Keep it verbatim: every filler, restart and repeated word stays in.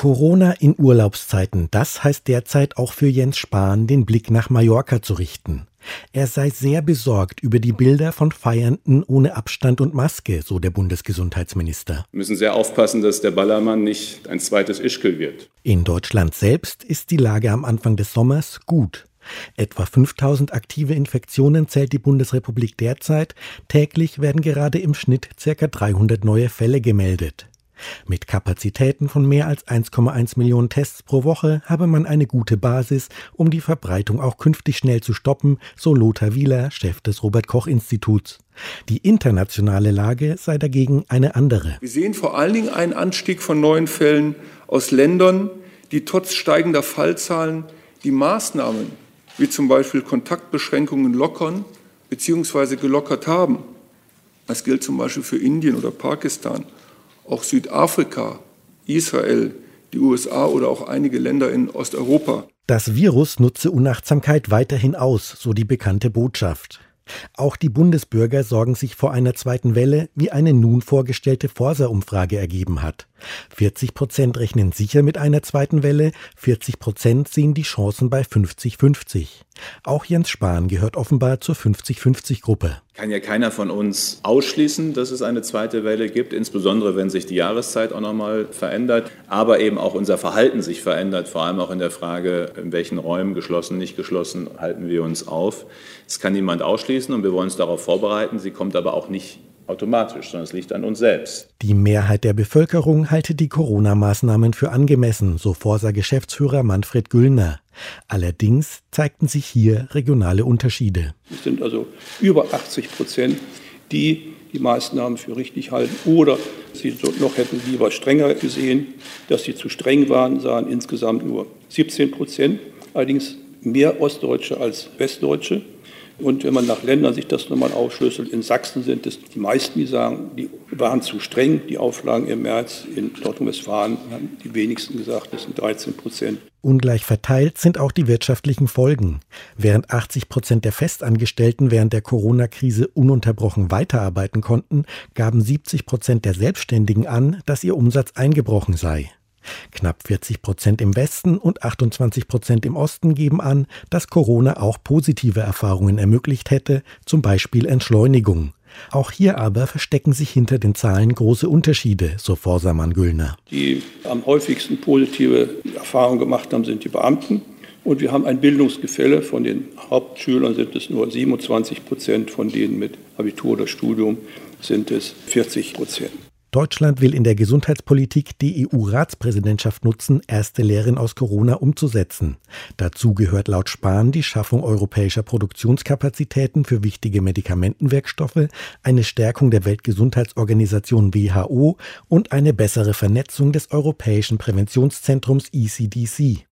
Corona in Urlaubszeiten, das heißt derzeit auch für Jens Spahn, den Blick nach Mallorca zu richten. Er sei sehr besorgt über die Bilder von Feiernden ohne Abstand und Maske, so der Bundesgesundheitsminister. Wir müssen sehr aufpassen, dass der Ballermann nicht ein zweites Ischgl wird. In Deutschland selbst ist die Lage am Anfang des Sommers gut. Etwa fünftausend aktive Infektionen zählt die Bundesrepublik derzeit. Täglich werden gerade im Schnitt ca. dreihundert neue Fälle gemeldet. Mit Kapazitäten von mehr als eins Komma eins Millionen Tests pro Woche habe man eine gute Basis, um die Verbreitung auch künftig schnell zu stoppen, so Lothar Wieler, Chef des Robert-Koch-Instituts. Die internationale Lage sei dagegen eine andere. Wir sehen vor allen Dingen einen Anstieg von neuen Fällen aus Ländern, die trotz steigender Fallzahlen die Maßnahmen, wie zum Beispiel Kontaktbeschränkungen, lockern bzw. gelockert haben. Das gilt zum Beispiel für Indien oder Pakistan. Auch Südafrika, Israel, die U S A oder auch einige Länder in Osteuropa. Das Virus nutze Unachtsamkeit weiterhin aus, so die bekannte Botschaft. Auch die Bundesbürger sorgen sich vor einer zweiten Welle, wie eine nun vorgestellte Forsa-Umfrage ergeben hat. vierzig Prozent rechnen sicher mit einer zweiten Welle, vierzig Prozent sehen die Chancen bei fünfzig fünfzig. Auch Jens Spahn gehört offenbar zur fünfzig fünfzig Gruppe. Kann ja keiner von uns ausschließen, dass es eine zweite Welle gibt, insbesondere wenn sich die Jahreszeit auch nochmal verändert, aber eben auch unser Verhalten sich verändert, vor allem auch in der Frage, in welchen Räumen, geschlossen, nicht geschlossen, halten wir uns auf. Das kann niemand ausschließen und wir wollen uns darauf vorbereiten. Sie kommt aber auch nicht automatisch, sondern es liegt an uns selbst. Die Mehrheit der Bevölkerung halte die Corona-Maßnahmen für angemessen, so Forsa-Geschäftsführer Manfred Güllner. Allerdings zeigten sich hier regionale Unterschiede. Es sind also über achtzig Prozent, die die Maßnahmen für richtig halten oder sie noch hätten lieber strenger gesehen. Dass sie zu streng waren, sahen insgesamt nur siebzehn Prozent, allerdings mehr Ostdeutsche als Westdeutsche. Und wenn man nach Ländern sich das nochmal aufschlüsselt, in Sachsen sind es die meisten, die sagen, die waren zu streng, die Auflagen im März. In Nordrhein-Westfalen haben die wenigsten gesagt, das sind dreizehn Prozent. Ungleich verteilt sind auch die wirtschaftlichen Folgen. Während achtzig Prozent der Festangestellten während der Corona-Krise ununterbrochen weiterarbeiten konnten, gaben siebzig Prozent der Selbstständigen an, dass ihr Umsatz eingebrochen sei. Knapp vierzig Prozent im Westen und achtundzwanzig Prozent im Osten geben an, dass Corona auch positive Erfahrungen ermöglicht hätte, zum Beispiel Entschleunigung. Auch hier aber verstecken sich hinter den Zahlen große Unterschiede, so Forsamann Güllner. Die am häufigsten positive Erfahrungen gemacht haben, sind die Beamten. Und wir haben ein Bildungsgefälle. Von den Hauptschülern sind es nur siebenundzwanzig Prozent, von denen mit Abitur oder Studium sind es vierzig Prozent. Deutschland will in der Gesundheitspolitik die E U-Ratspräsidentschaft nutzen, erste Lehren aus Corona umzusetzen. Dazu gehört laut Spahn die Schaffung europäischer Produktionskapazitäten für wichtige Medikamentenwirkstoffe, eine Stärkung der Weltgesundheitsorganisation W H O und eine bessere Vernetzung des Europäischen Präventionszentrums E C D C.